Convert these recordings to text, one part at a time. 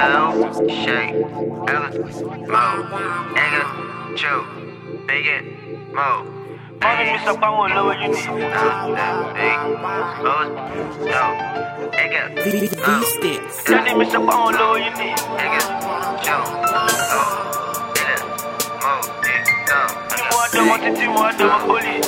Mo, Shay, Ella, Mo, Nigga, Joe, Biggie, Mo. Money me so power low you need. Nigga, Money me so power low you need. Nigga, Joe, Mo, Timo adama police.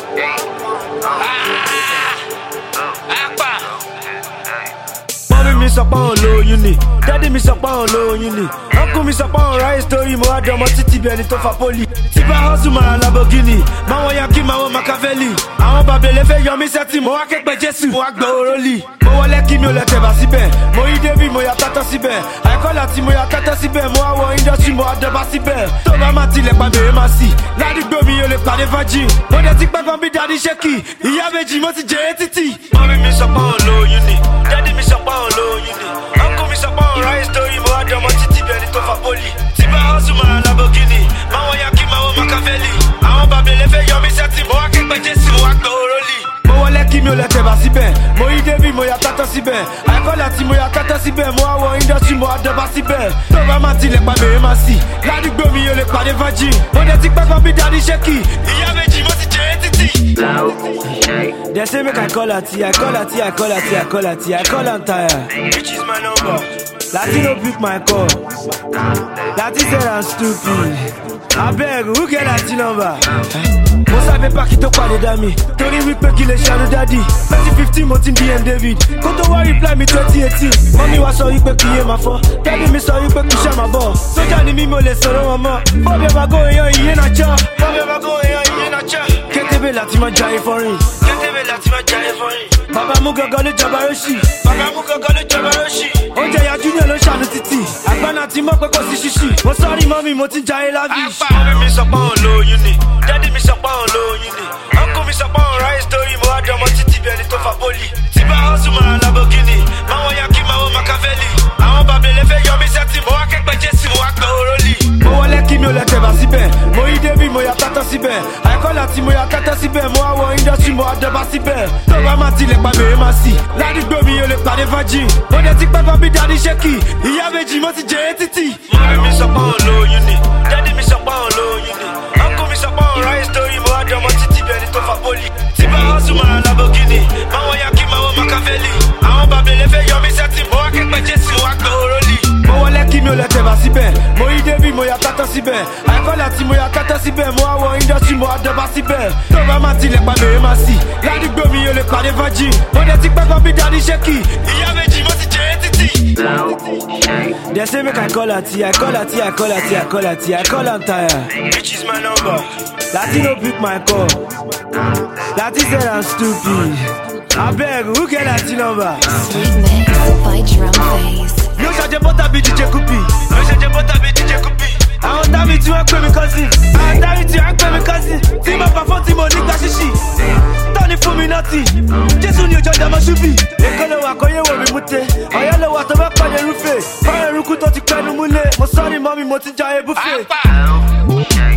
Mommy me so power low you need. Daddy me so power low you need. Uncle me so power right story mo adama titi be ni to fa poli. Tiba hustle ma Lamborghini. Ma won Yankee ma won Machiavelli. Àwọn babele fẹ́ yọ mí sẹ́tì mo wá kẹ́pẹ́ Jésù. Mo wá gbọ́ orólì. Mo wọlé kí mi ò lè tẹ̀bà síbẹ̀. Mo rí David mo ya tátọ́ síbẹ̀. Àìkọ́lá tí mo ya tátọ́ síbẹ̀. Mo wá wọ industry mo wá dọ́bà síbẹ̀. Tó bá má tilẹ̀ pa bèrè má sí. Ládùúgbò mi ò lè pàdé virgin. Mo dẹ̀ ti pẹ́ gan bí daddy ṣékì. Ìyá méjì mo ti jẹ́ títì. Mọ́mí mi sọ pé òun lóyún ni. Daddy mi sọ pé òun lóyún ni. Uncle mi sọ pé òun right story mo wá dọ́mọ títì bẹ́ẹ̀ ni tó fa poli. Tiba hustle ma Lamborghini. Ma wọ Yankee ma wọ Machiavelli. Àwọn babele fẹ́ yọ mí sẹ́tì mo wá kẹ́pẹ́ Jésù mo wá gbọ́ orólì. Mo wọlé kí mi ò lè tẹ̀bà síbẹ̀. Mo rí David mo ya tátọ́ síbẹ̀. Àìkọ́lá tí mo ya tátọ́ síbẹ̀. Mo wá wọ industry mo wá dọ́bà síbẹ̀. Tó bá má tilẹ̀ pa bèrè má sí. Ládùúgbò mi ò lè pàdé virgin. Mo dẹ̀ ti pẹ́ gan bí daddy ṣékì. Ìyá méjì mo ti jẹ́ títì. They say make I call her T, I call her T, I call her T, I call her T, I call her tire. Which is my number? Latino pick my call. Lati said I'm stupid. I beg, who get Lati number? Mo savais pas qui te parlait d'amis. Tori wípé kí lè ṣàánú daddy. 2015 mo ti ń DM David. Kó tó wá reply mi 2018. Mọ́mí wa sọ wípé kí yé máa fọ́. Daddy mi sọ wípé kí ṣe máa bọ̀. Sójà ni mí mo lè sọ̀rọ̀ wọn mọ́. Bọ́ọ̀bì ọba go èèyàn ìyé náà jọ́. Bọ́ọ̀bì ọba go èèyàn ìyé náà jọ́. Kétébé láti máa jayé fọ́rin. Kétébé láti máa jayé fọ́rin. Bàbá mú gọ́gọ́ ló jọba Róṣì. Bàbá mú gọ́gọ́ ló jọba Róṣì. Oúnjẹ ya Junior ló ṣàánú títì. Àgbàna ti mọ̀ pé kò sí ṣíṣì. Mo sọ́ọ́rí mọ́mí mo ti ń jayé lavish. Mọ́mí mi sọ pé òun lóyún ni. Daddy mi sọ pé òun lóyún ni. Uncle mi sọ pé òun right story mo wá dọ́mọ títì bẹ́ẹ̀ ni tó fa poli. Tiba hustle ma Lamborghini. Ma wọ Yankee ma wọ Machiavelli. Àwọn babele fẹ́ yọ mí sẹ́tì mo wá kẹ́pẹ́ Jésù mo wá gbọ́ orólì. Mo wọlé kí mi ò lè tẹ̀bà síbẹ̀. Mo rí David mo ya tátọ́ síbẹ̀. Àìkọ́lá tí mo ya tátọ́ síbẹ̀. Mo wá wọ industry mo wá dọ́bà síbẹ̀. Tó bá má tilẹ̀ pa bèrè má sí. Ládùúgbò mi ò lè pàdé virgin. Mo dẹ̀ ti pẹ́ gan bí daddy ṣékì. Ìyá méjì mo ti jẹ́ títì. Mọ́mí mi sọ pé òun lóyún ni. Daddy mi sọ pé òun lóyún ni. Uncle mi sọ pé òun right story mo wá dọ́mọ títì bẹ́ẹ̀ ni tó fa poli. Tiba hustle ma Lamborghini. Ma wọ Yankee ma wọ Machiavelli. Àwọn babele fẹ́ yọ mí sẹ́tì mo wá kẹ́pẹ́ Jésù mo wá gbọ́ orólì. Mo wọlé kí mi ò lè tẹ̀bà síbẹ̀. Mo rí David mo ya tátọ́ síbẹ̀. Àìkọ́lá tí mo ya tátọ́ síbẹ̀. Mo wá wọ industry mo wá dọ́bà síbẹ̀. Tó bá má tilẹ̀ pa bèrè má sí. Ládùúgbò mi ò lè pàdé virgin. Mo dẹ̀ ti pẹ́ gan bí daddy ṣékì. Ìyá méjì mo ti jẹ́ títì. They say make I call her T, I call her T, I call her T, I call her T, I call her tire. Which is my number? Latino pick my call. Lati said I'm stupid. I beg, who get Lati number? Sweet mix by Drum Face. No charge butter be DJ Kupi. No charge butter be DJ Kupi. Àwọn dábì tí wọ́n pè mí cousin. Àwọn dábì tí wọ́n pè mí cousin. Tí mo perform tí mo nígbà ṣíṣì. Tọ́ni fún mi nọ́ọ̀tì. Jésù ni òjò ìjàmọ̀ ṣubì. Èkó ló wà kọ́yé wò mí múte. Ọ̀yọ́ ló wà tó bá pàdé rúfè. Fọ́ọ̀rọ̀ eruku tó ti pẹ́nu múlẹ̀. Mo sọ́ọ́rì mọ́ mi mo ti jayé búfè.